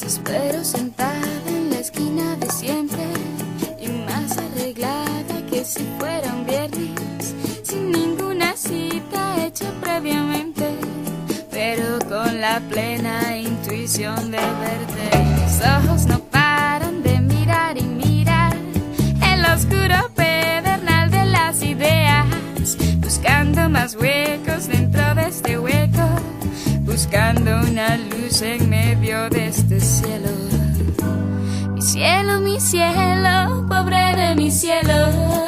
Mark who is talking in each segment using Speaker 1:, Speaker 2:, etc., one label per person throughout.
Speaker 1: espero sentada en la esquina de siempre y más arreglada que si fuera un viernes, sin ninguna cita hecha previamente, pero con la plena intuición de verte. Mis ojos no paran de mirar y mirar el oscuro pedernal de las ideas, buscando más huecos dentro de este hueco, buscando una luz en medio de este cielo. Mi cielo, pobre de mi cielo.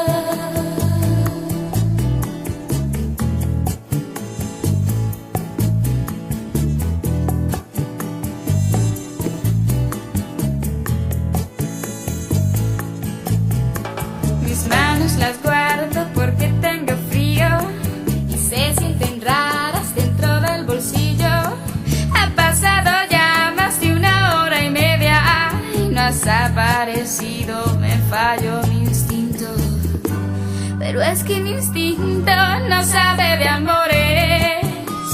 Speaker 1: Mis manos las guardo porque tengo frío y se sienten raras dentro del bolsillo. Ha pasado ya más de 1 hora y media y no has aparecido. Me falló mi instinto, pero es que mi instinto no sabe de amores.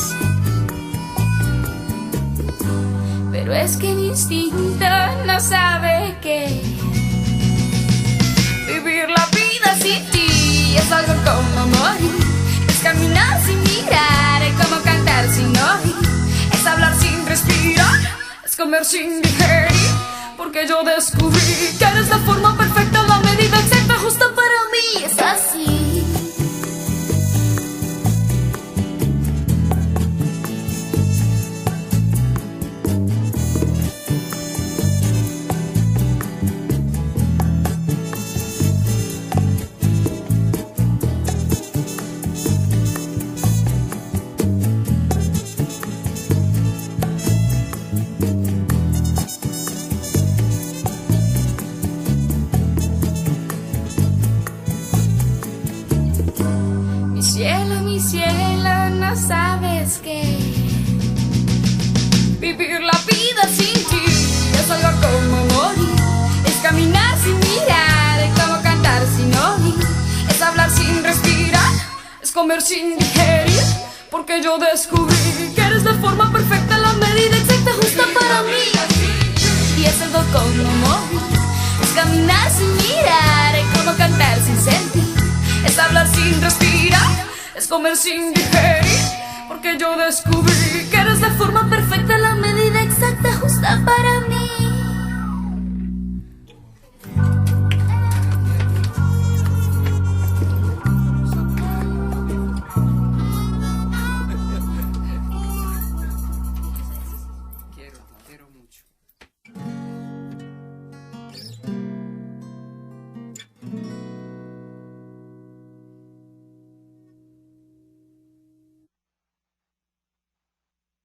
Speaker 1: Pero es que mi instinto no sabe que vivir la vida sin ti es algo como morir. Es caminar sin mirar, es como cantar sin oír. Es hablar sin respirar, es comer sin digerir. Porque yo descubrí que eres la forma perfecta, la medida exacta, justa para mí. Es así. Mi cielo, no sabes que vivir la vida sin ti es algo como morir. Es caminar sin mirar, es como cantar sin oír. Es hablar sin respirar, es comer sin digerir. Porque yo descubrí que eres la forma perfecta, la medida exacta, justa para mí. Y es algo como morir. Es caminar sin mirar, es como cantar sin sentir. Es hablar sin respirar, es comer sin digerir. Porque yo descubrí que eres la forma perfecta, la medida exacta, justa para